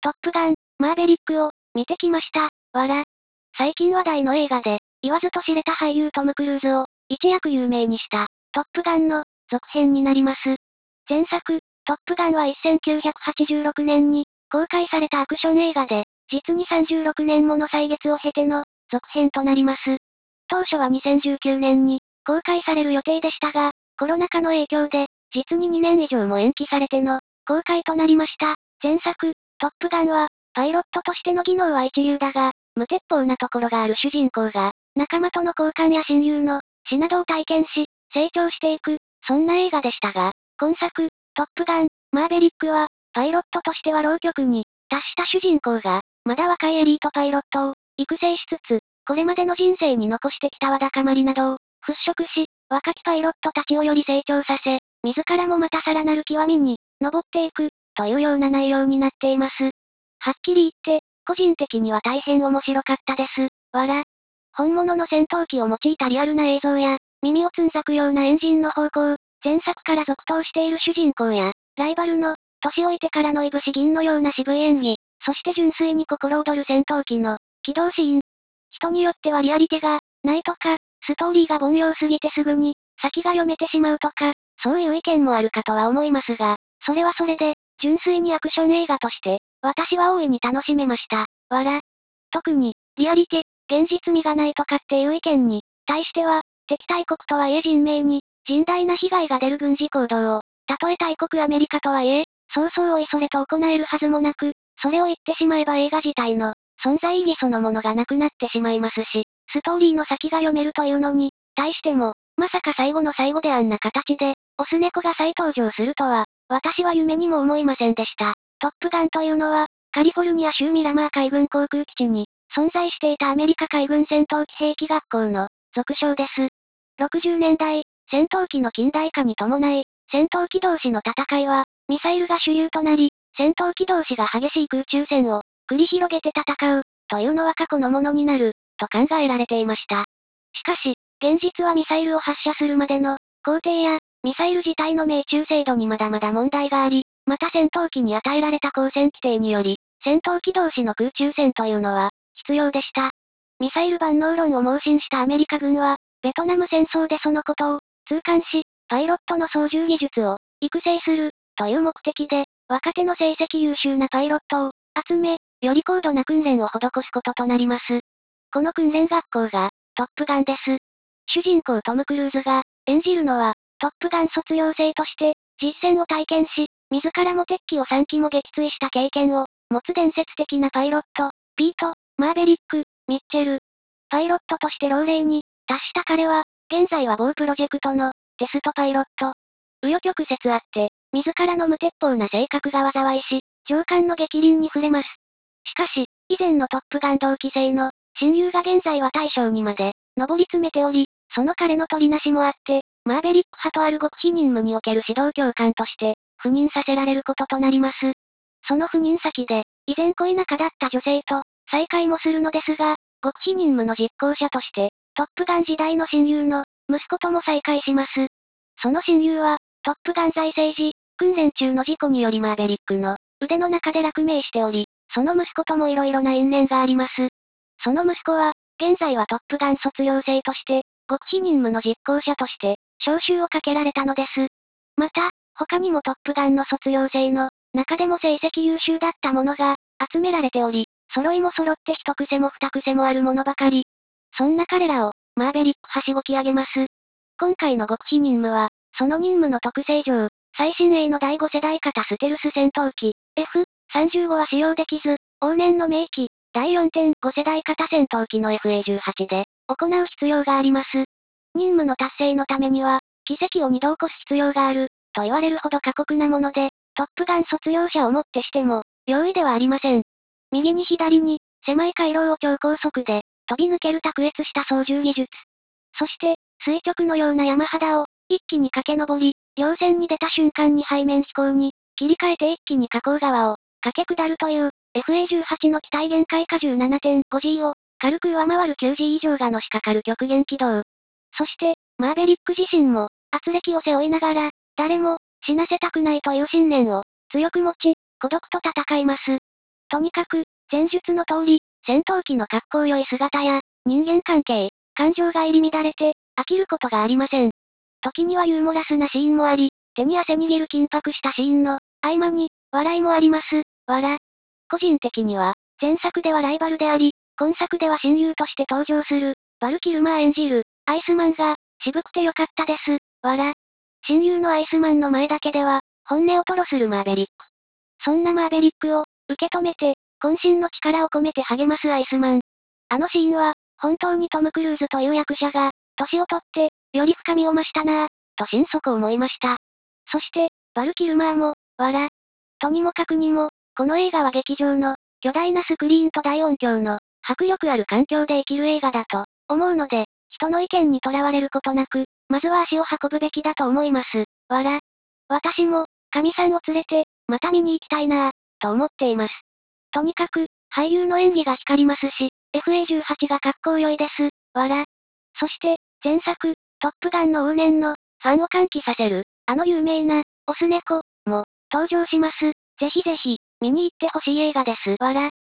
トップガン、マーベリックを、見てきました。最近話題の映画で、言わずと知れた俳優トム・クルーズを、一躍有名にした、トップガンの、続編になります。前作、トップガンは1986年に、公開されたアクション映画で、実に36年もの歳月を経ての、続編となります。当初は2019年に、公開される予定でしたが、コロナ禍の影響で、実に2年以上も延期されての、公開となりました。前作、トップガンは、パイロットとしての技能は一流だが、無鉄砲なところがある主人公が、仲間との交換や親友の死などを体験し、成長していく、そんな映画でしたが、今作、トップガン、マーベリックは、パイロットとしては浪曲に達した主人公が、まだ若いエリートパイロットを育成しつつ、これまでの人生に残してきたわだかまりなどを払拭し、若きパイロットたちをより成長させ、自らもまたさらなる極みに登っていく、というような内容になっています。はっきり言って、個人的には大変面白かったです。本物の戦闘機を用いたリアルな映像や、耳をつんざくようなエンジンの方向、前作から続投している主人公や、ライバルの、年老いてからのいぶし銀のような渋い演技、そして純粋に心躍る戦闘機の、起動シーン。人によってはリアリティが、ないとか、ストーリーが凡庸すぎてすぐに、先が読めてしまうとか、そういう意見もあるかとは思いますが、それはそれで、純粋にアクション映画として、私は大いに楽しめました。特に、リアリティ、現実味がないとかっていう意見に、対しては、敵対国とはいえ人命に、甚大な被害が出る軍事行動を、たとえ大国アメリカとはいえ、そうそうおいそれと行えるはずもなく、それを言ってしまえば映画自体の、存在意義そのものがなくなってしまいますし、ストーリーの先が読めるというのに、対しても、まさか最後の最後であんな形で、オス猫が再登場するとは、私は夢にも思いませんでした。トップガンというのは、カリフォルニア州ミラマー海軍航空基地に、存在していたアメリカ海軍戦闘機兵器学校の、俗称です。60年代、戦闘機の近代化に伴い、戦闘機同士の戦いは、ミサイルが主流となり、戦闘機同士が激しい空中戦を、繰り広げて戦う、というのは過去のものになる、と考えられていました。しかし、現実はミサイルを発射するまでの、工程や、ミサイル自体の命中精度にまだまだ問題があり、また戦闘機に与えられた光線規定により、戦闘機同士の空中戦というのは、必要でした。ミサイル万能論を盲信したアメリカ軍は、ベトナム戦争でそのことを、痛感し、パイロットの操縦技術を、育成する、という目的で、若手の成績優秀なパイロットを、集め、より高度な訓練を施すこととなります。この訓練学校が、トップガンです。主人公トム・クルーズが、演じるのは、トップガン卒業生として、実戦を体験し、自らも敵機を3機も撃墜した経験を、持つ伝説的なパイロット、ピート、マーベリック、ミッチェル。パイロットとして老齢に、達した彼は、現在は某プロジェクトの、テストパイロット。紆余曲折あって、自らの無鉄砲な性格が災いし、上官の逆鱗に触れます。しかし、以前のトップガン同期生の、親友が現在は大将にまで、上り詰めており、その彼の取りなしもあって、マーベリック派とある極秘任務における指導教官として、赴任させられることとなります。その赴任先で、以前恋仲だった女性と、再会もするのですが、極秘任務の実行者として、トップガン時代の親友の、息子とも再会します。その親友は、トップガン在生時、訓練中の事故によりマーベリックの、腕の中で落命しており、その息子とも色々な因縁があります。その息子は、現在はトップガン卒業生として、極秘任務の実行者として、招集をかけられたのです。また、他にもトップガンの卒業生の、中でも成績優秀だった者が、集められており、揃いも揃って一癖も二癖もあるものばかり。そんな彼らを、マーベリックはしごき上げます。今回の極秘任務は、その任務の特性上、最新鋭の第5世代型ステルス戦闘機、F-35は使用できず、往年の名機、第4.5世代型戦闘機の FA18 で、行う必要があります。任務の達成のためには、奇跡を2度起こす必要がある、と言われるほど過酷なもので、トップガン卒業者をもってしても、容易ではありません。右に左に、狭い回廊を超高速で、飛び抜ける卓越した操縦技術。そして、垂直のような山肌を、一気に駆け上り、稜線に出た瞬間に背面飛行に、切り替えて一気に下降側を、駆け下るという、FA18 の機体限界荷重 7.5G を、軽く上回る 9G 以上がのしかかる極限軌道。そして、マーベリック自身も、圧力を背負いながら、誰も、死なせたくないという信念を、強く持ち、孤独と戦います。 とにかく、前述の通り、戦闘機の格好良い姿や、人間関係、感情が入り乱れて、飽きることがありません。時にはユーモラスなシーンもあり、手に汗握る緊迫したシーンの、合間に、笑いもあります。個人的には、前作ではライバルであり、今作では親友として登場する、バルキルマー演じる、アイスマンが、渋くてよかったです。親友のアイスマンの前だけでは、本音を吐露するマーベリック。そんなマーベリックを、受け止めて、渾身の力を込めて励ますアイスマン。あのシーンは、本当にトム・クルーズという役者が、年を取って、より深みを増したなぁ、と心底思いました。そして、バルキルマーも、とにもかくにも、この映画は劇場の、巨大なスクリーンと大音響の、迫力ある環境で生きる映画だと、思うので、人の意見にとらわれることなく、まずは足を運ぶべきだと思います。私も、神さんを連れて、また見に行きたいなぁ、と思っています。とにかく、俳優の演技が光りますし、FA18 がかっこよいです。そして、前作、トップガンの往年の、ファンを歓喜させる、あの有名な、オス猫、も、登場します。ぜひぜひ、見に行ってほしい映画です。